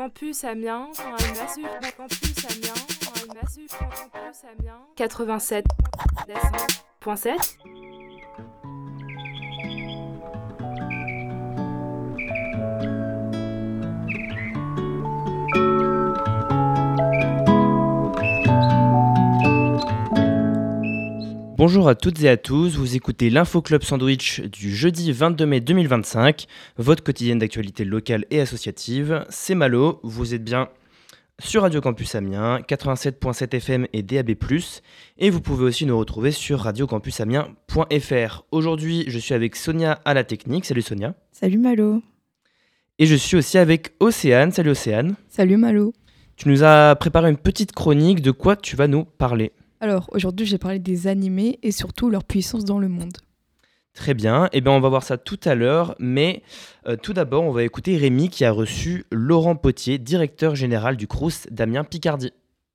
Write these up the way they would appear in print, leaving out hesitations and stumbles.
Campus Amiens, 87.7. Bonjour à toutes et à tous, vous écoutez l'Info Club Sandwich du jeudi 22 mai 2025, votre quotidienne d'actualité locale et associative. C'est Malo, vous êtes bien sur Radio Campus Amiens, 87.7 FM et DAB+, et vous pouvez aussi nous retrouver sur radiocampusamien.fr. Aujourd'hui, je suis avec Sonia à la technique. Salut Sonia. Salut Malo. Et je suis aussi avec Océane. Salut Océane. Salut Malo. Tu nous as préparé une petite chronique, de quoi tu vas nous parler ? Alors, aujourd'hui, j'ai parlé des animés et surtout leur puissance dans le monde. Très bien, eh bien, on va voir ça tout à l'heure, mais tout d'abord, on va écouter Rémi qui a reçu Laurent Potier, directeur général du Crous d'Amiens Picardie.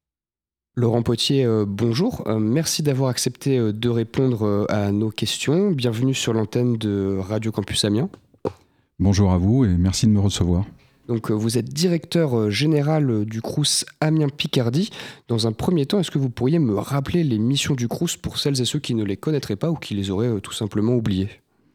Laurent Potier, bonjour. Merci d'avoir accepté de répondre à nos questions. Bienvenue sur l'antenne de Radio Campus Amiens. Bonjour à vous et merci de me recevoir. Donc, vous êtes directeur général du Crous Amiens Picardie. Dans un premier temps, est-ce que vous pourriez me rappeler les missions du Crous pour celles et ceux qui ne les connaîtraient pas ou qui les auraient tout simplement oubliées ?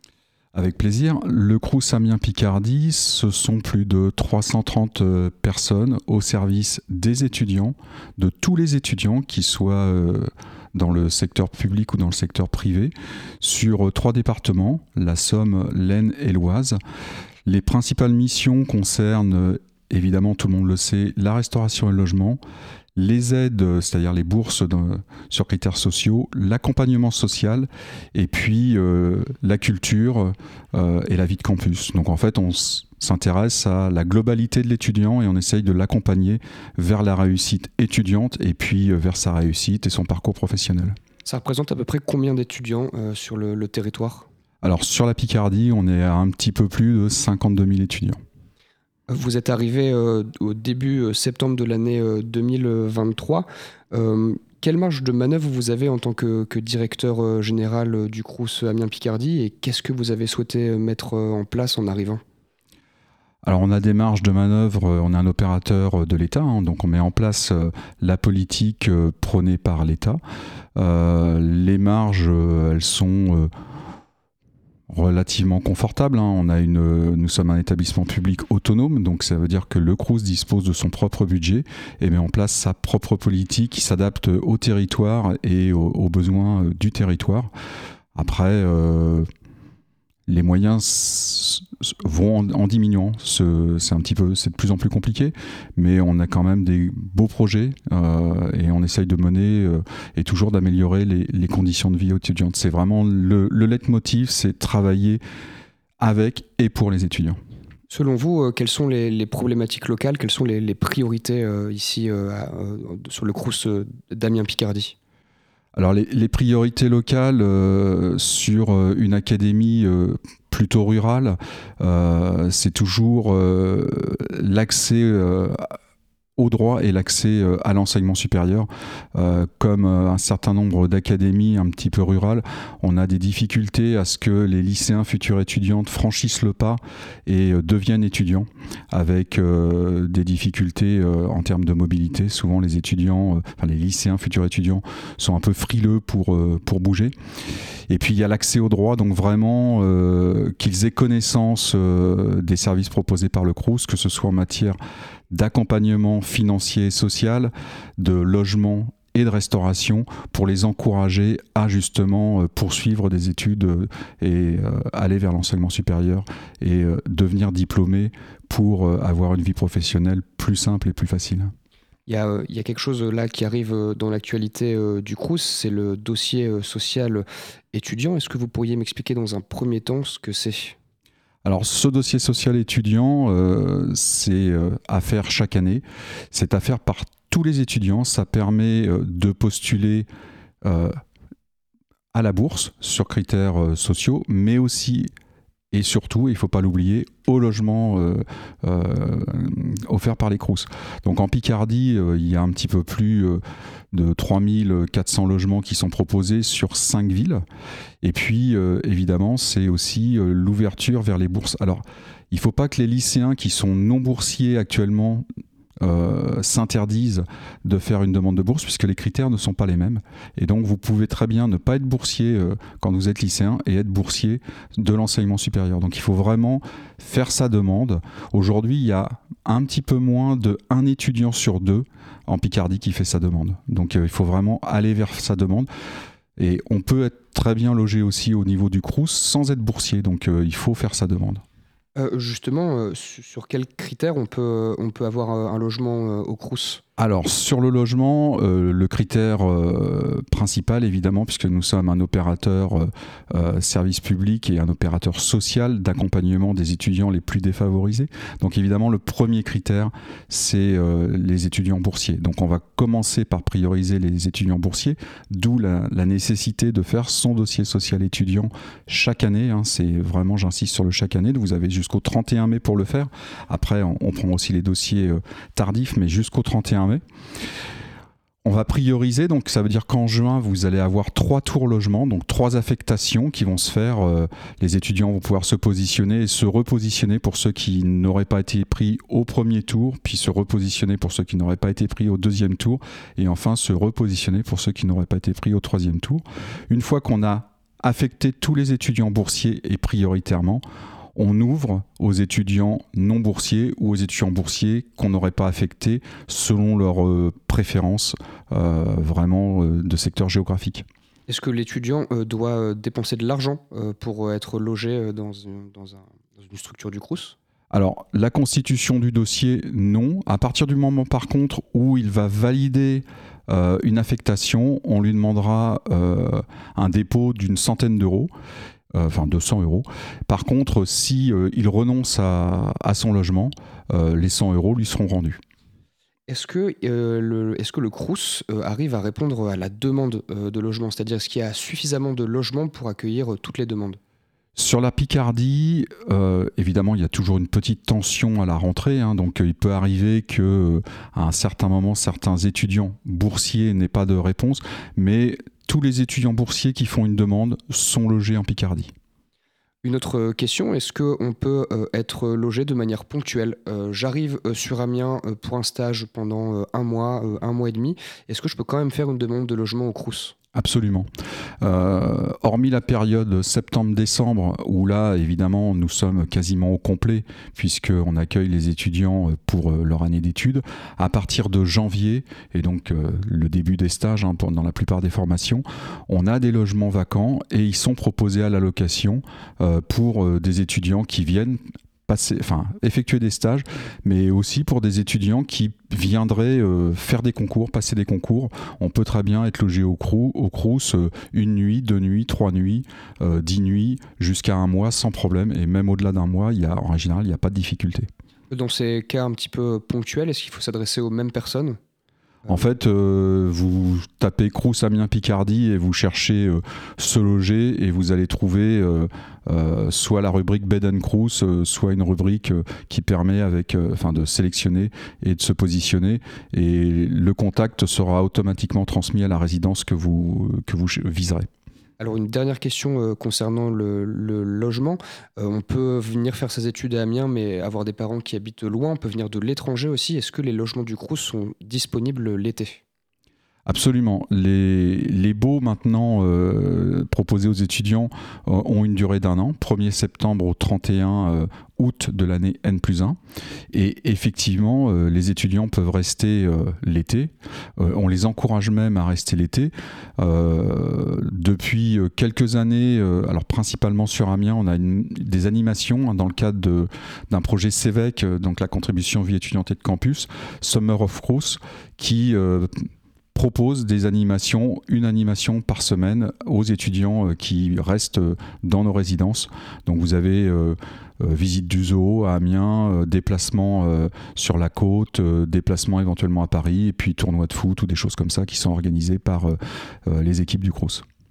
Avec plaisir. Le Crous Amiens Picardie, ce sont plus de 330 personnes au service des étudiants, de tous les étudiants, qui soient dans le secteur public ou dans le secteur privé, sur 3 départements, la Somme, l'Aisne et l'Oise. Les principales missions concernent, évidemment, tout le monde le sait, la restauration et le logement, les aides, c'est-à-dire les bourses sur critères sociaux, l'accompagnement social, et puis la culture et la vie de campus. Donc en fait, on s'intéresse à la globalité de l'étudiant et on essaye de l'accompagner vers la réussite étudiante et puis vers sa réussite et son parcours professionnel. Ça représente à peu près combien d'étudiants sur le territoire ? Alors sur la Picardie, on est à un petit peu plus de 52 000 étudiants. Vous êtes arrivé au début septembre de l'année 2023. Quelle marge de manœuvre vous avez en tant que directeur général du Crous Amiens Picardie et qu'est-ce que vous avez souhaité mettre en place en arrivant ? Alors on a des marges de manœuvre, on est un opérateur de l'État, donc on met en place la politique prônée par l'État. Les marges, elles sont relativement confortable. Nous sommes un établissement public autonome, donc ça veut dire que le Crous dispose de son propre budget et met en place sa propre politique qui s'adapte au territoire et aux besoins du territoire. Après, les moyens vont en diminuant. C'est de plus en plus compliqué, mais on a quand même des beaux projets et on essaye de mener et toujours d'améliorer les conditions de vie étudiantes. C'est vraiment le leitmotiv, c'est travailler avec et pour les étudiants. Selon vous, quelles sont les problématiques locales, quelles sont les priorités ici sur le Crous d'Amiens Picardie ? Alors les priorités locales sur une académie plutôt rurale, c'est toujours l'accès au droit et l'accès à l'enseignement supérieur. Comme un certain nombre d'académies un petit peu rurales, on a des difficultés à ce que les lycéens futurs étudiantes franchissent le pas et deviennent étudiants, avec des difficultés en termes de mobilité. Souvent les lycéens futurs étudiants sont un peu frileux pour bouger. Et puis il y a l'accès au droit, donc vraiment qu'ils aient connaissance des services proposés par le Crous, que ce soit en matière d'accompagnement financier et social, de logement et de restauration, pour les encourager à justement poursuivre des études et aller vers l'enseignement supérieur et devenir diplômé pour avoir une vie professionnelle plus simple et plus facile. Il y a quelque chose là qui arrive dans l'actualité du Crous, c'est le dossier social étudiant. Est-ce que vous pourriez m'expliquer dans un premier temps ce que c'est ? Alors ce dossier social étudiant, c'est à faire chaque année. C'est à faire par tous les étudiants. Ça permet de postuler à la bourse sur critères sociaux, mais aussi et surtout, il ne faut pas l'oublier, au logement offert par les Crous. Donc en Picardie, il y a un petit peu plus de 3400 logements qui sont proposés sur 5 villes. Et puis, évidemment, c'est aussi l'ouverture vers les bourses. Alors, il ne faut pas que les lycéens qui sont non boursiers actuellement s'interdisent de faire une demande de bourse, puisque les critères ne sont pas les mêmes. Et donc, vous pouvez très bien ne pas être boursier quand vous êtes lycéen et être boursier de l'enseignement supérieur. Donc, il faut vraiment faire sa demande. Aujourd'hui, il y a un petit peu moins d'un étudiant sur 2 en Picardie qui fait sa demande. Donc, il faut vraiment aller vers sa demande. Et on peut être très bien logé aussi au niveau du Crous sans être boursier. Donc, il faut faire sa demande. Justement, sur quels critères on peut avoir un logement au Crous ? Alors, sur le logement, le critère principal, évidemment, puisque nous sommes un opérateur service public et un opérateur social d'accompagnement des étudiants les plus défavorisés. Donc, évidemment, le premier critère, c'est les étudiants boursiers. Donc, on va commencer par prioriser les étudiants boursiers, d'où la nécessité de faire son dossier social étudiant chaque année. C'est vraiment, j'insiste sur le chaque année. Vous avez jusqu'au 31 mai pour le faire. Après, on prend aussi les dossiers tardifs, mais jusqu'au 31 mai. On va prioriser, donc ça veut dire qu'en juin, vous allez avoir 3 tours logement, donc 3 affectations qui vont se faire. Les étudiants vont pouvoir se positionner et se repositionner pour ceux qui n'auraient pas été pris au premier tour, puis se repositionner pour ceux qui n'auraient pas été pris au deuxième tour, et enfin se repositionner pour ceux qui n'auraient pas été pris au troisième tour. Une fois qu'on a affecté tous les étudiants boursiers et prioritairement, on ouvre aux étudiants non boursiers ou aux étudiants boursiers qu'on n'aurait pas affectés selon leurs préférences vraiment de secteur géographique. Est-ce que l'étudiant doit dépenser de l'argent pour être logé dans une structure du Crous ? Alors, la constitution du dossier, non. À partir du moment, par contre, où il va valider une affectation, on lui demandera un dépôt d'une centaine d'euros. Enfin 200 euros. Par contre, si il renonce à son logement, les 100 euros lui seront rendus. Est-ce que le Crous arrive à répondre à la demande de logement ? C'est-à-dire, est-ce qu'il y a suffisamment de logements pour accueillir toutes les demandes ? Sur la Picardie, évidemment, il y a toujours une petite tension à la rentrée. Donc, il peut arriver qu'à un certain moment, certains étudiants boursiers n'aient pas de réponse. Mais tous les étudiants boursiers qui font une demande sont logés en Picardie. Une autre question, est-ce qu'on peut être logé de manière ponctuelle ? J'arrive sur Amiens pour un stage pendant un mois et demi. Est-ce que je peux quand même faire une demande de logement au Crous ? Absolument. Hormis la période septembre-décembre, où là, évidemment, nous sommes quasiment au complet, puisqu'on accueille les étudiants pour leur année d'études, à partir de janvier, et donc le début des stages, dans la plupart des formations, on a des logements vacants et ils sont proposés à la location pour des étudiants qui viennent effectuer des stages, mais aussi pour des étudiants qui viendraient faire des concours, passer des concours. On peut très bien être logé au Crous 1 nuit, 2 nuits, 3 nuits, 10 nuits, jusqu'à 1 mois sans problème, et même au-delà d'1 mois, en général, il n'y a pas de difficulté. Dans ces cas un petit peu ponctuels, est-ce qu'il faut s'adresser aux mêmes personnes ? En fait, vous tapez Crous Amiens Picardie et vous cherchez se loger et vous allez trouver soit la rubrique Bed & Crous, soit une rubrique qui permet de sélectionner et de se positionner, et le contact sera automatiquement transmis à la résidence que vous viserez. Alors une dernière question concernant le logement. On peut venir faire ses études à Amiens mais avoir des parents qui habitent loin. On peut venir de l'étranger aussi. Est-ce que les logements du Crous sont disponibles l'été ? Absolument. Les baux maintenant proposés aux étudiants ont une durée d'1 an, 1er septembre au 31 août de l'année N+1. Et effectivement, les étudiants peuvent rester l'été. On les encourage même à rester l'été. Depuis quelques années, alors principalement sur Amiens, on a des animations dans le cadre d'un projet CEVEC, donc la contribution vie étudiante et de campus, Summer of Crous, qui propose des animations, une animation par semaine aux étudiants qui restent dans nos résidences. Donc vous avez visite du zoo à Amiens, déplacement sur la côte, déplacement éventuellement à Paris, et puis tournoi de foot ou des choses comme ça qui sont organisées par les équipes du Crous.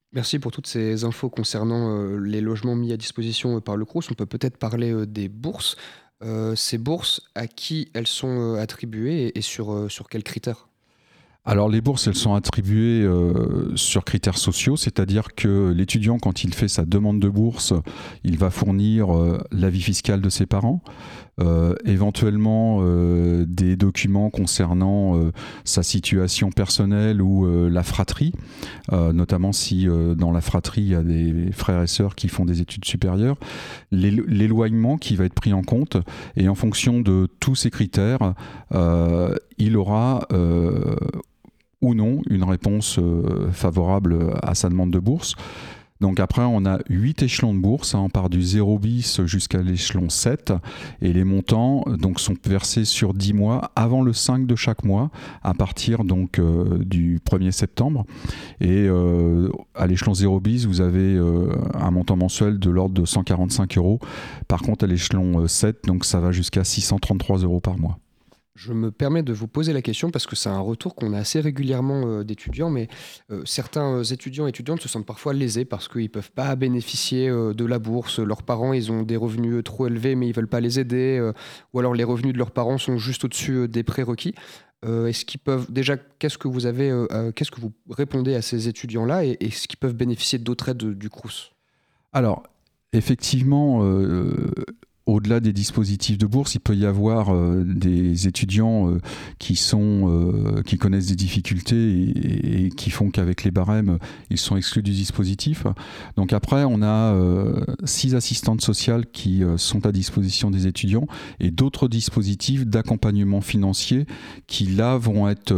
Merci pour toutes ces infos concernant les logements mis à disposition par le Crous. On peut peut-être parler des bourses. Ces bourses, à qui elles sont attribuées et sur quels critères? Alors les bourses, elles sont attribuées sur critères sociaux, c'est-à-dire que l'étudiant, quand il fait sa demande de bourse, il va fournir l'avis fiscal de ses parents, éventuellement des documents concernant sa situation personnelle ou la fratrie, notamment si dans la fratrie il y a des frères et sœurs qui font des études supérieures, l'éloignement qui va être pris en compte, et en fonction de tous ces critères, il aura ou non une réponse favorable à sa demande de bourse. Donc après, on a 8 échelons de bourse, on part du 0 bis jusqu'à l'échelon 7, et les montants donc, sont versés sur 10 mois avant le 5 de chaque mois, à partir donc, du 1er septembre. Et à l'échelon 0 bis, vous avez un montant mensuel de l'ordre de 145 €. Par contre, à l'échelon 7, donc, ça va jusqu'à 633 € par mois. Je me permets de vous poser la question parce que c'est un retour qu'on a assez régulièrement d'étudiants, mais certains étudiants et étudiantes se sentent parfois lésés parce qu'ils ne peuvent pas bénéficier de la bourse. Leurs parents, ils ont des revenus trop élevés, mais ils ne veulent pas les aider, ou alors les revenus de leurs parents sont juste au-dessus des prérequis. Est-ce qu'ils peuvent déjà, qu'est-ce que vous répondez à ces étudiants-là, et est-ce qu'ils peuvent bénéficier d'autres aides du Crous? Alors, effectivement, au-delà des dispositifs de bourse, il peut y avoir des étudiants qui connaissent des difficultés et qui font qu'avec les barèmes, ils sont exclus du dispositif. Donc après, on a 6 assistantes sociales qui sont à disposition des étudiants, et d'autres dispositifs d'accompagnement financier qui là vont être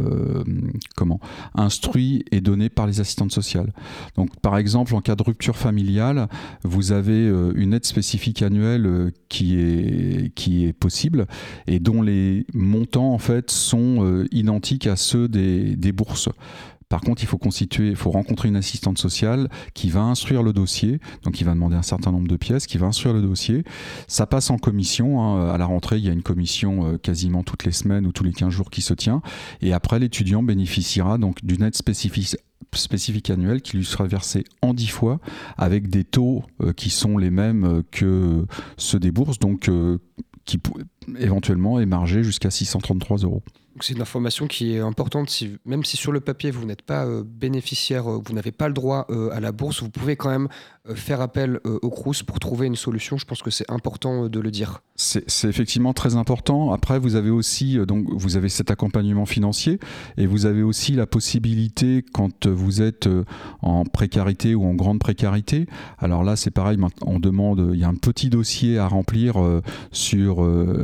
instruits et donnés par les assistantes sociales. Donc par exemple, en cas de rupture familiale, vous avez une aide spécifique annuelle qui est possible, et dont les montants en fait sont identiques à ceux des bourses. Par contre, il faut rencontrer une assistante sociale qui va instruire le dossier, donc il va demander un certain nombre de pièces, qui va instruire le dossier. Ça passe en commission, hein. À la rentrée, il y a une commission quasiment toutes les semaines ou tous les 15 jours qui se tient, et après l'étudiant bénéficiera donc d'une aide spécifique annuelle qui lui sera versée en 10 fois, avec des taux qui sont les mêmes que ceux des bourses, donc qui éventuellement émarger jusqu'à 633 €. C'est une information qui est importante. Même si sur le papier vous n'êtes pas bénéficiaire, vous n'avez pas le droit à la bourse, vous pouvez quand même faire appel au Crous pour trouver une solution. Je pense que c'est important de le dire. C'est effectivement très important. Après, vous avez aussi vous avez cet accompagnement financier, et vous avez aussi la possibilité, quand vous êtes en précarité ou en grande précarité. Alors là, c'est pareil. Il y a un petit dossier à remplir sur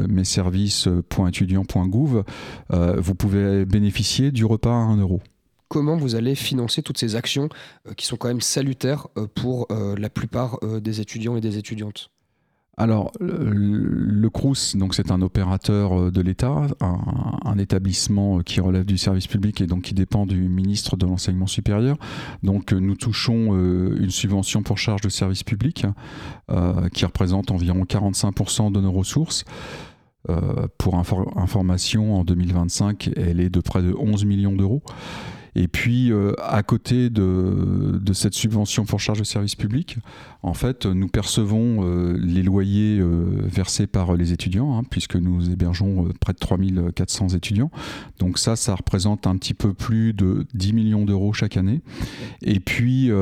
messervices.étudiant.gouv. Vous pouvez bénéficier du repas à 1 €. Comment vous allez financer toutes ces actions qui sont quand même salutaires pour la plupart des étudiants et des étudiantes? Alors, le Crous, donc c'est un opérateur de l'État, un établissement qui relève du service public et donc qui dépend du ministre de l'Enseignement supérieur. Donc, nous touchons une subvention pour charge de service public qui représente environ 45% de nos ressources. Pour information, en 2025, elle est de près de 11 millions d'euros. Et puis, à côté de cette subvention pour charge de service public, en fait, nous percevons les loyers versés par les étudiants, hein, puisque nous hébergeons près de 3400 étudiants. Donc ça représente un petit peu plus de 10 millions d'euros chaque année. Et puis,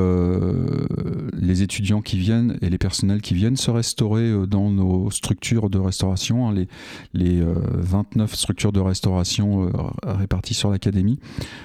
les étudiants qui viennent et les personnels qui viennent se restaurer dans nos structures de restauration, hein, les 29 structures de restauration réparties sur l'académie,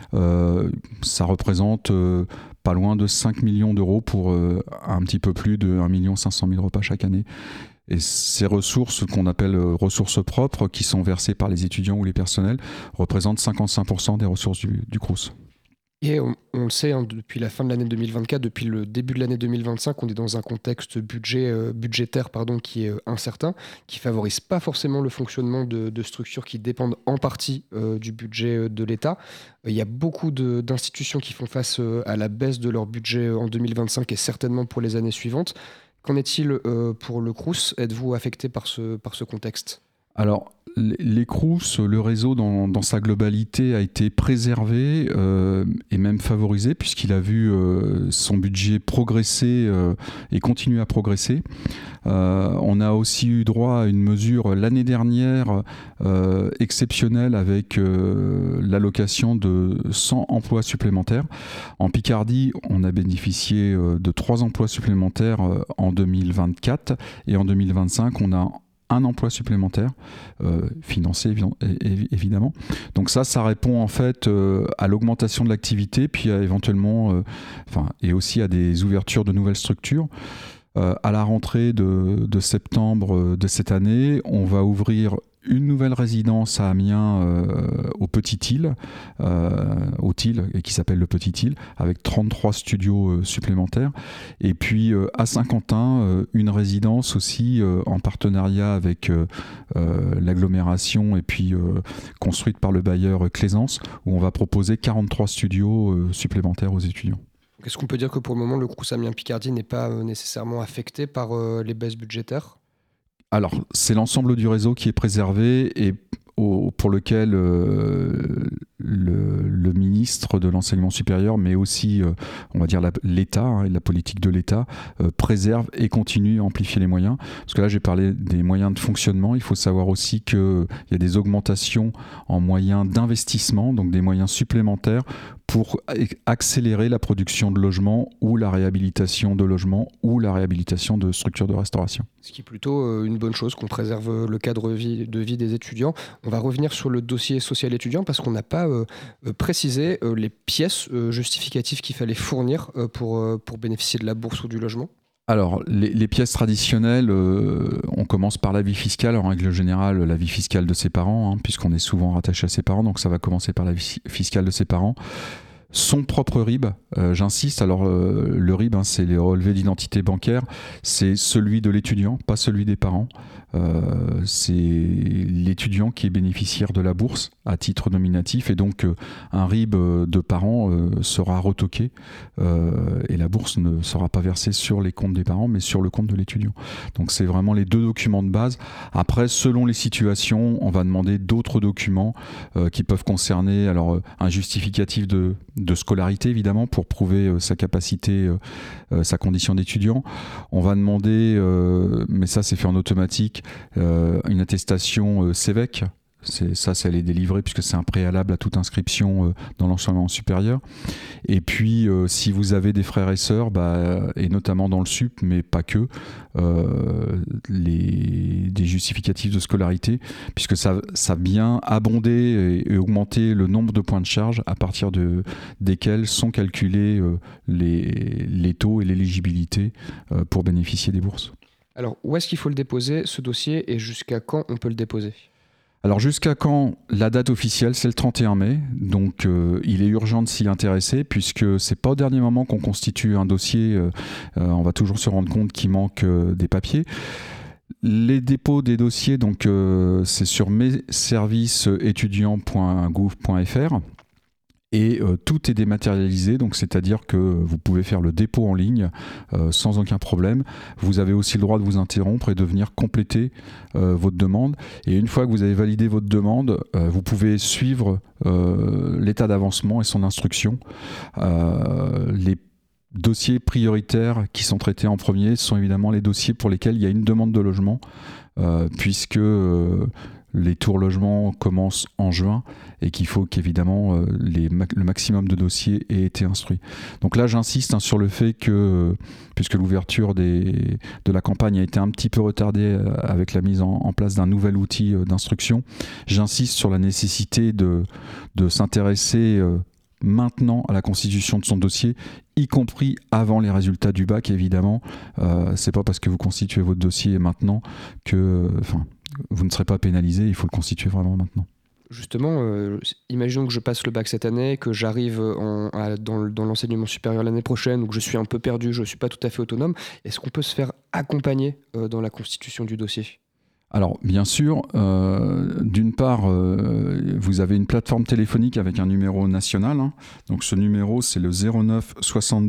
ça représente pas loin de 5 millions d'euros pour un petit peu plus de 1 500 000 repas chaque année. Et ces ressources qu'on appelle ressources propres, qui sont versées par les étudiants ou les personnels, représentent 55% des ressources du Crous. Et on le sait, hein, depuis la fin de l'année 2024, depuis le début de l'année 2025, on est dans un contexte budgétaire qui est incertain, qui ne favorise pas forcément le fonctionnement de structures qui dépendent en partie du budget de l'État. Il y a beaucoup d'institutions qui font face à la baisse de leur budget en 2025 et certainement pour les années suivantes. Qu'en est-il pour le Crous? Êtes-vous affecté par ce contexte? Alors, les Crous, le réseau dans sa globalité a été préservé et même favorisé puisqu'il a vu son budget progresser et continuer à progresser. On a aussi eu droit à une mesure l'année dernière exceptionnelle avec l'allocation de 100 emplois supplémentaires. En Picardie, on a bénéficié de 3 emplois supplémentaires en 2024 et en 2025, on a un emploi supplémentaire, financé évidemment. Donc ça répond en fait à l'augmentation de l'activité, puis à éventuellement, et aussi à des ouvertures de nouvelles structures. À la rentrée de septembre de cette année, on va ouvrir une nouvelle résidence à Amiens au Petit-Île, et qui s'appelle le Petit-Île, avec 33 studios supplémentaires. Et puis à Saint-Quentin, une résidence aussi en partenariat avec l'agglomération et puis construite par le bailleur Claisance, où on va proposer 43 studios supplémentaires aux étudiants. Est-ce qu'on peut dire que pour le moment, le Crous Amiens Picardie n'est pas nécessairement affecté par les baisses budgétaires ? Alors, c'est l'ensemble du réseau qui est préservé et pour lequel le ministre de l'enseignement supérieur, mais aussi, on va dire, l'État, la politique de l'État, préserve et continue à amplifier les moyens. Parce que là, j'ai parlé des moyens de fonctionnement. Il faut savoir aussi qu'il y a des augmentations en moyens d'investissement, donc des moyens supplémentaires pour accélérer la production de logements ou la réhabilitation de logements ou la réhabilitation de structures de restauration. Ce qui est plutôt une bonne chose, qu'on préserve le cadre de vie des étudiants. On va revenir sur le dossier social étudiant parce qu'on n'a pas précisé les pièces justificatives qu'il fallait fournir pour bénéficier de la bourse ou du logement. Alors, les pièces traditionnelles, on commence par l'avis fiscal. En règle générale, l'avis fiscal de ses parents, puisqu'on est souvent rattaché à ses parents. Donc, ça va commencer par l'avis fiscal de ses parents. Son propre RIB, j'insiste. Alors, le RIB, c'est les relevés d'identité bancaire. C'est celui de l'étudiant, pas celui des parents. C'est l'étudiant qui est bénéficiaire de la bourse à titre nominatif. Et donc, un RIB de parents sera retoqué. Et la bourse ne sera pas versée sur les comptes des parents, mais sur le compte de l'étudiant. Donc, c'est vraiment les 2 documents de base. Après, selon les situations, on va demander d'autres documents qui peuvent concerner un justificatif de scolarité, évidemment, pour prouver sa capacité, sa condition d'étudiant. On va demander, mais ça c'est fait en automatique, une attestation CEVEC. Elle est délivrée puisque c'est un préalable à toute inscription dans l'enseignement supérieur. Et puis, si vous avez des frères et sœurs, et notamment dans le SUP, mais pas que, des justificatifs de scolarité, puisque ça vient abonder et augmenter le nombre de points de charge à partir desquels sont calculés les taux et l'éligibilité pour bénéficier des bourses. Alors, où est-ce qu'il faut le déposer, ce dossier, et jusqu'à quand on peut le déposer ? Alors jusqu'à quand? La date officielle, c'est le 31 mai, donc il est urgent de s'y intéresser puisque c'est pas au dernier moment qu'on constitue un dossier, on va toujours se rendre compte qu'il manque des papiers. Les dépôts des dossiers, donc c'est sur messervicesétudiants.gouv.fr. Et tout est dématérialisé, donc c'est-à-dire que vous pouvez faire le dépôt en ligne sans aucun problème. Vous avez aussi le droit de vous interrompre et de venir compléter votre demande. Et une fois que vous avez validé votre demande, vous pouvez suivre l'état d'avancement et son instruction. Les dossiers prioritaires qui sont traités en premier sont évidemment les dossiers pour lesquels il y a une demande de logement, puisque les tours logements commencent en juin et qu'il faut qu'évidemment le maximum de dossiers ait été instruit. Donc là, j'insiste sur le fait que, puisque l'ouverture de la campagne a été un petit peu retardée avec la mise en place d'un nouvel outil d'instruction, j'insiste sur la nécessité de s'intéresser maintenant à la constitution de son dossier, y compris avant les résultats du bac, évidemment. C'est pas parce que vous constituez votre dossier maintenant que vous ne serez pas pénalisé, il faut le constituer vraiment maintenant. Justement, imaginons que je passe le bac cette année, que j'arrive dans l'enseignement supérieur l'année prochaine, ou que je suis un peu perdu, je ne suis pas tout à fait autonome. Est-ce qu'on peut se faire accompagner dans la constitution du dossier ? Alors, bien sûr, d'une part, vous avez une plateforme téléphonique avec un numéro national. Donc, ce numéro, c'est le 09 72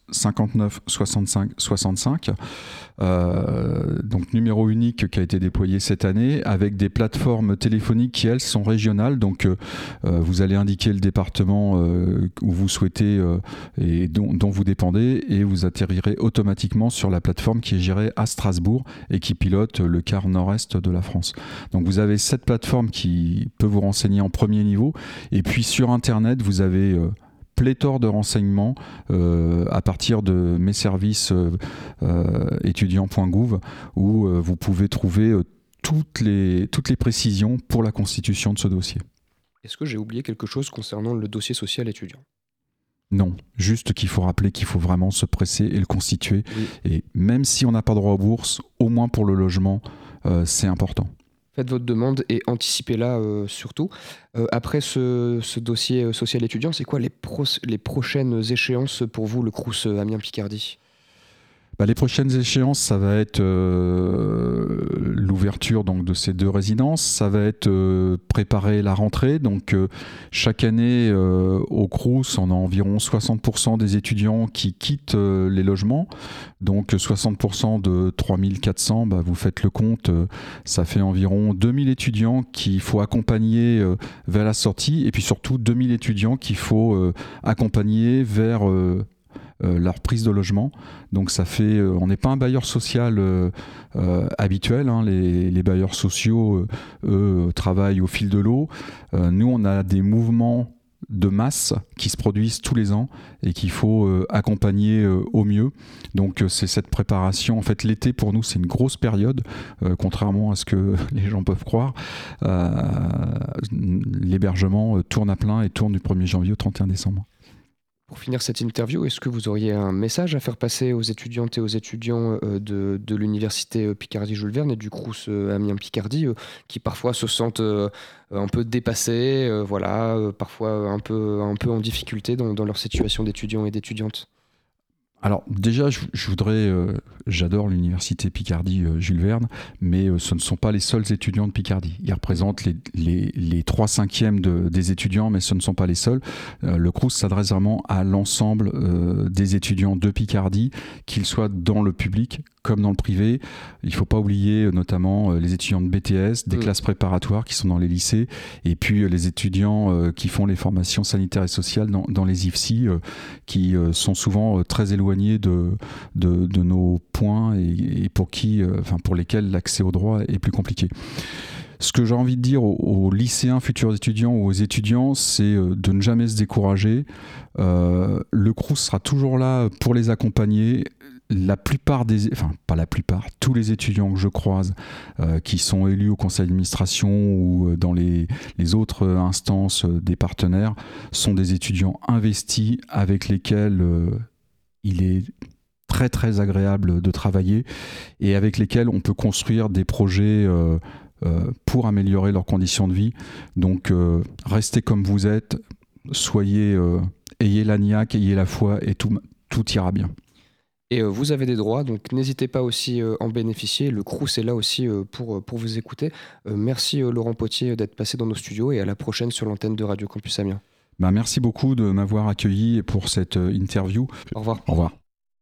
59 65 65. Donc numéro unique qui a été déployé cette année avec des plateformes téléphoniques qui elles sont régionales. Donc vous allez indiquer le département où vous souhaitez et dont vous dépendez et vous atterrirez automatiquement sur la plateforme qui est gérée à Strasbourg et qui pilote le quart nord-est de la France. Donc vous avez cette plateforme qui peut vous renseigner en premier niveau et puis sur internet vous avez pléthore de renseignements à partir de mes services étudiants.gouv où vous pouvez trouver toutes les précisions pour la constitution de ce dossier. Est-ce que j'ai oublié quelque chose concernant le dossier social étudiant ? Non, juste qu'il faut rappeler qu'il faut vraiment se presser et le constituer. Oui. Et même si on n'a pas droit aux bourses, au moins pour le logement, c'est important. Faites votre demande et anticipez-la surtout. Après ce dossier social étudiant, c'est quoi les prochaines échéances pour vous, le Crous Amiens Picardie ? Les prochaines échéances, ça va être l'ouverture donc, de ces 2 résidences, ça va être préparer la rentrée. Donc chaque année au Crous, on a environ 60% des étudiants qui quittent les logements. Donc 60% de 3400, vous faites le compte, ça fait environ 2000 étudiants qu'il faut accompagner vers la sortie et puis surtout 2000 étudiants qu'il faut accompagner vers leur prise de logement. Donc ça fait, on n'est pas un bailleur social habituel, hein. Les bailleurs sociaux, eux, travaillent au fil de l'eau. Nous, on a des mouvements de masse qui se produisent tous les ans et qu'il faut accompagner au mieux. Donc c'est cette préparation. En fait, l'été, pour nous, c'est une grosse période, contrairement à ce que les gens peuvent croire. L'hébergement tourne à plein et tourne du 1er janvier au 31 décembre. Pour finir cette interview, est-ce que vous auriez un message à faire passer aux étudiantes et aux étudiants de l'université Picardie-Jules Verne et du Crous Amiens Picardie qui parfois se sentent un peu dépassés, parfois un peu en difficulté dans leur situation d'étudiants et d'étudiantes ? Alors déjà, je voudrais, j'adore l'université Picardie Jules Verne, mais ce ne sont pas les seuls étudiants de Picardie. Ils représentent les 3/5 des étudiants, mais ce ne sont pas les seuls. Le Crous s'adresse vraiment à l'ensemble des étudiants de Picardie, qu'ils soient dans le public comme dans le privé. Il ne faut pas oublier notamment les étudiants de BTS, des classes préparatoires qui sont dans les lycées, et puis les étudiants qui font les formations sanitaires et sociales dans les IFSI, qui sont souvent très éloignés de nos points et pour lesquels l'accès au droit est plus compliqué. Ce que j'ai envie de dire aux lycéens, futurs étudiants ou aux étudiants, c'est de ne jamais se décourager. Le Crous sera toujours là pour les accompagner. Tous les étudiants que je croise qui sont élus au conseil d'administration ou dans les autres instances des partenaires sont des étudiants investis avec lesquels il est très très agréable de travailler et avec lesquels on peut construire des projets pour améliorer leurs conditions de vie. Donc restez comme vous êtes, ayez la niaque, ayez la foi et tout ira bien. Et vous avez des droits, donc n'hésitez pas aussi à en bénéficier. Le Crous est là aussi pour vous écouter. Merci Laurent Potier d'être passé dans nos studios et à la prochaine sur l'antenne de Radio Campus Amiens. Merci beaucoup de m'avoir accueilli pour cette interview. Au revoir. Au revoir.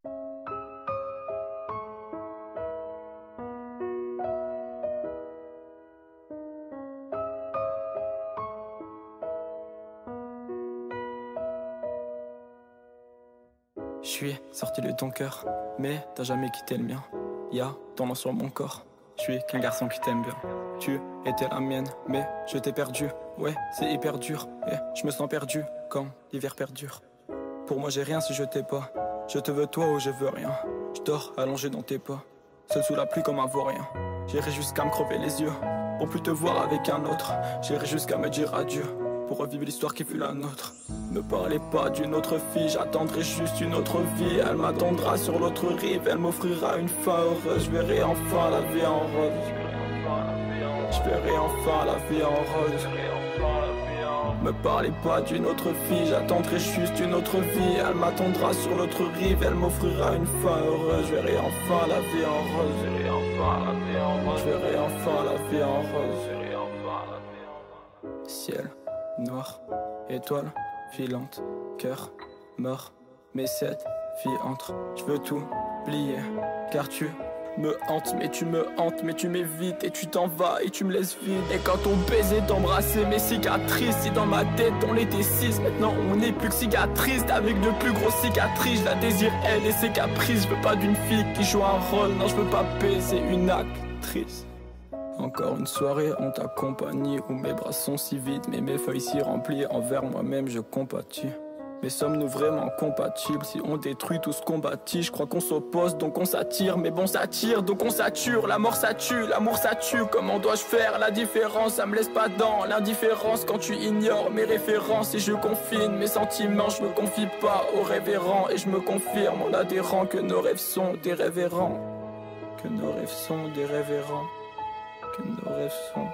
Je suis sorti de ton cœur, mais t'as jamais quitté le mien. Y'a ton nom sur mon corps, je suis qu'un garçon qui t'aime bien. Tu étais la mienne, mais je t'ai perdu. Ouais, c'est hyper dur, et je me sens perdu quand l'hiver perdure. Pour moi j'ai rien si je t'ai pas, je te veux toi ou je veux rien. Je dors allongé dans tes pas, seul sous la pluie comme un vaurien. J'irai jusqu'à me crever les yeux, pour plus te voir avec un autre. J'irai jusqu'à me dire adieu, pour revivre l'histoire qui fut la nôtre. Ne parlez pas d'une autre fille, j'attendrai juste une autre vie. Elle m'attendra sur l'autre rive, elle m'offrira une fin heureuse. Je verrai enfin la vie en rose. Je verrai enfin la vie en rose. Me parlez pas d'une autre fille, j'attendrai juste une autre vie. Elle m'attendra sur l'autre rive, elle m'offrira une fin heureuse. Je verrai enfin la vie en rose. Je verrai enfin la vie en rose. Ciel noir, étoile filante, cœur mort, mes 7 vie entre. Je veux tout oublier, car tu me hantes, mais tu me hantes, mais tu m'évites et tu t'en vas et tu me laisses vide. Et quand on baisait, t'embrassais mes cicatrices. Si dans ma tête on était 6, maintenant on n'est plus que cicatrices. Avec de plus grosses cicatrices, je la désire elle et ses caprices. Je veux pas d'une fille qui joue un rôle, non je veux pas baiser une actrice. Encore une soirée en ta compagnie où mes bras sont si vides, mais mes feuilles si remplies. Envers moi-même je compatis. Mais sommes-nous vraiment compatibles si on détruit tout ce qu'on bâtit? Je crois qu'on s'oppose donc on s'attire, mais bon ça tire donc on sature. La mort ça tue, l'amour ça tue. Comment dois-je faire la différence? Ça me laisse pas dans l'indifférence quand tu ignores mes références. Et je confine mes sentiments, je me confie pas aux révérends. Et je me confirme en adhérant que nos rêves sont des révérends. Que nos rêves sont des révérends. Que nos rêves sont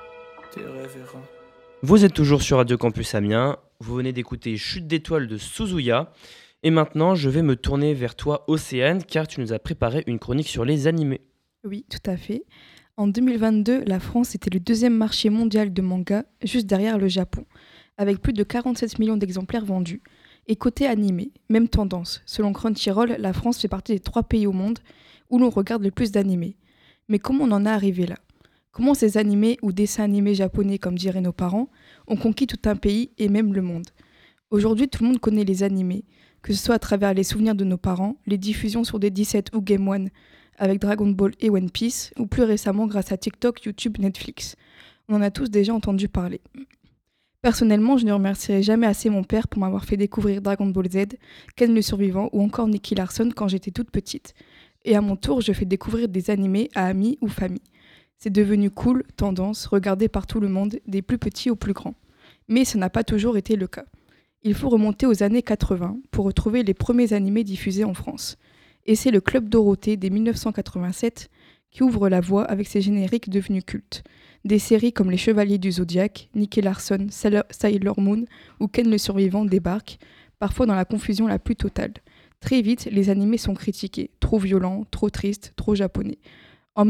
des révérends. Vous êtes toujours sur Radio Campus Amiens, vous venez d'écouter Chute d'étoiles de Suzuya, et maintenant je vais me tourner vers toi Océane, car tu nous as préparé une chronique sur les animés. Oui, tout à fait. En 2022, la France était le deuxième marché mondial de manga, juste derrière le Japon, avec plus de 47 millions d'exemplaires vendus. Et côté animé, même tendance. Selon Crunchyroll, la France fait partie des 3 pays au monde où l'on regarde le plus d'animés. Mais comment on en est arrivé là ? Comment ces animés ou dessins animés japonais, comme diraient nos parents, ont conquis tout un pays et même le monde. Aujourd'hui, tout le monde connaît les animés, que ce soit à travers les souvenirs de nos parents, les diffusions sur des 17 ou Game One avec Dragon Ball et One Piece, ou plus récemment grâce à TikTok, YouTube, Netflix. On en a tous déjà entendu parler. Personnellement, je ne remercierai jamais assez mon père pour m'avoir fait découvrir Dragon Ball Z, Ken le Survivant ou encore Nicky Larson quand j'étais toute petite. Et à mon tour, je fais découvrir des animés à amis ou famille. C'est devenu cool, tendance, regardé par tout le monde, des plus petits aux plus grands. Mais ça n'a pas toujours été le cas. Il faut remonter aux années 80 pour retrouver les premiers animés diffusés en France. Et c'est le Club Dorothée dès 1987 qui ouvre la voie avec ses génériques devenus cultes. Des séries comme Les Chevaliers du Zodiaque, Nicky Larson, Sailor Moon ou Ken le Survivant débarquent, parfois dans la confusion la plus totale. Très vite, les animés sont critiqués, trop violents, trop tristes, trop japonais. En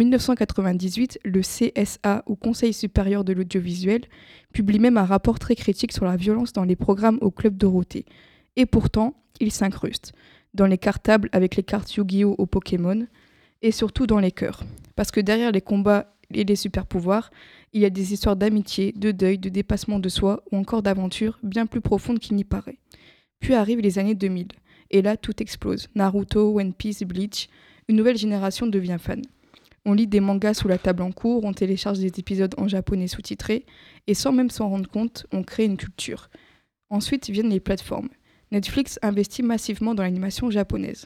1998, le CSA, ou Conseil supérieur de l'audiovisuel, publie même un rapport très critique sur la violence dans les programmes au Club Dorothée. Et pourtant, il s'incruste. Dans les cartables avec les cartes Yu-Gi-Oh! Au Pokémon, et surtout dans les cœurs. Parce que derrière les combats et les super-pouvoirs, il y a des histoires d'amitié, de deuil, de dépassement de soi, ou encore d'aventures bien plus profondes qu'il n'y paraît. Puis arrivent les années 2000, et là tout explose. Naruto, One Piece, Bleach, une nouvelle génération devient fan. On lit des mangas sous la table en cours, on télécharge des épisodes en japonais sous-titrés, et sans même s'en rendre compte, on crée une culture. Ensuite viennent les plateformes. Netflix investit massivement dans l'animation japonaise.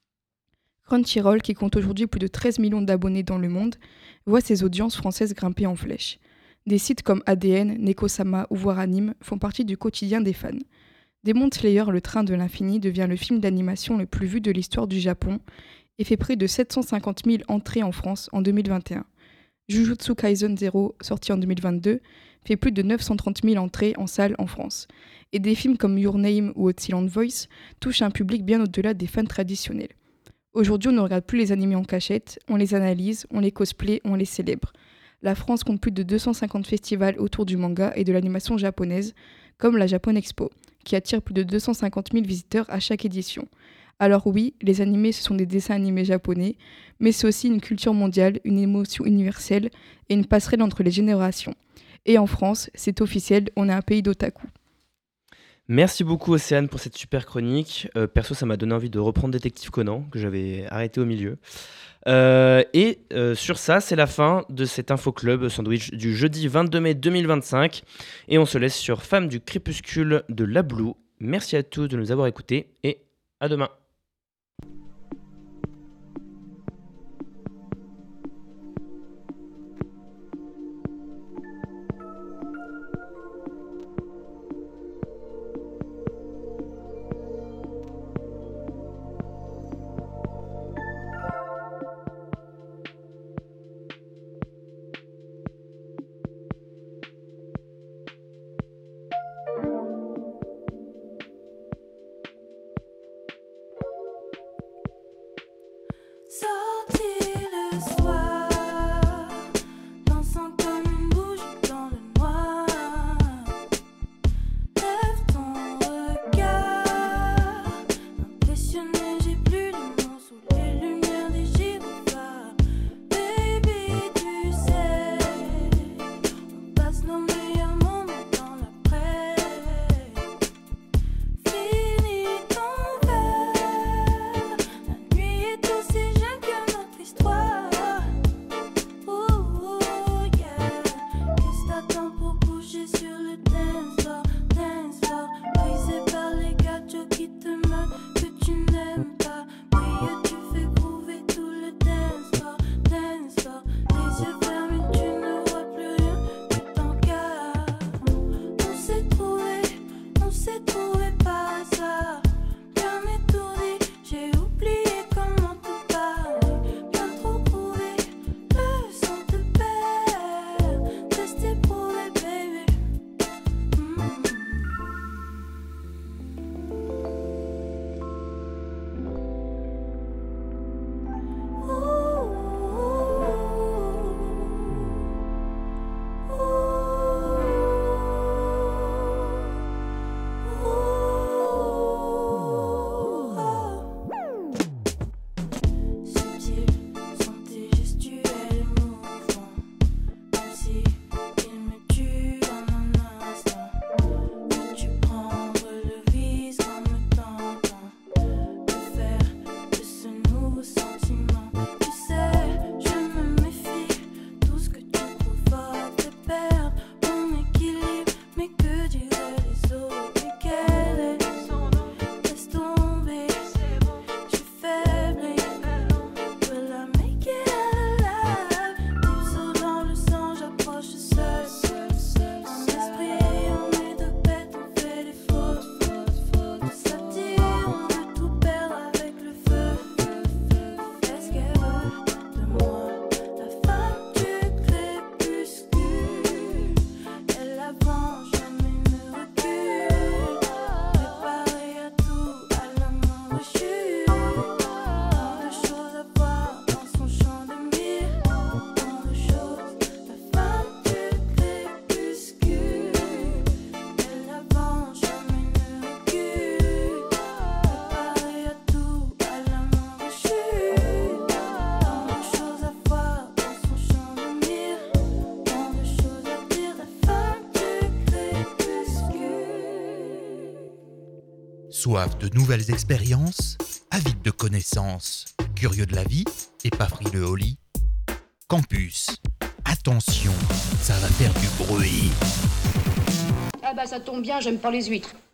Crunchyroll, qui compte aujourd'hui plus de 13 millions d'abonnés dans le monde, voit ses audiences françaises grimper en flèche. Des sites comme ADN, Neko-sama ou Voir Anime font partie du quotidien des fans. Demon Slayer, le train de l'infini, devient le film d'animation le plus vu de l'histoire du Japon et fait près de 750 000 entrées en France en 2021. Jujutsu Kaisen 0, sorti en 2022, fait plus de 930 000 entrées en salle en France. Et des films comme Your Name ou Silent Voice touchent un public bien au-delà des fans traditionnels. Aujourd'hui, on ne regarde plus les animés en cachette, on les analyse, on les cosplay, on les célèbre. La France compte plus de 250 festivals autour du manga et de l'animation japonaise, comme la Japan Expo, qui attire plus de 250 000 visiteurs à chaque édition. Alors oui, les animés, ce sont des dessins animés japonais, mais c'est aussi une culture mondiale, une émotion universelle et une passerelle entre les générations. Et en France, c'est officiel, on est un pays d'otaku. Merci beaucoup Océane pour cette super chronique. Perso, ça m'a donné envie de reprendre Détective Conan, que j'avais arrêté au milieu. Sur ça, c'est la fin de cet Info Club Sandwich du jeudi 22 mai 2025. Et on se laisse sur Femme du crépuscule de La Blue. Merci à tous de nous avoir écoutés et à demain. Impressionné, Soif de nouvelles expériences, avide de connaissances, curieux de la vie et pas frileux au lit. Campus, attention, ça va faire du bruit. Ah bah ça tombe bien, j'aime pas les huîtres.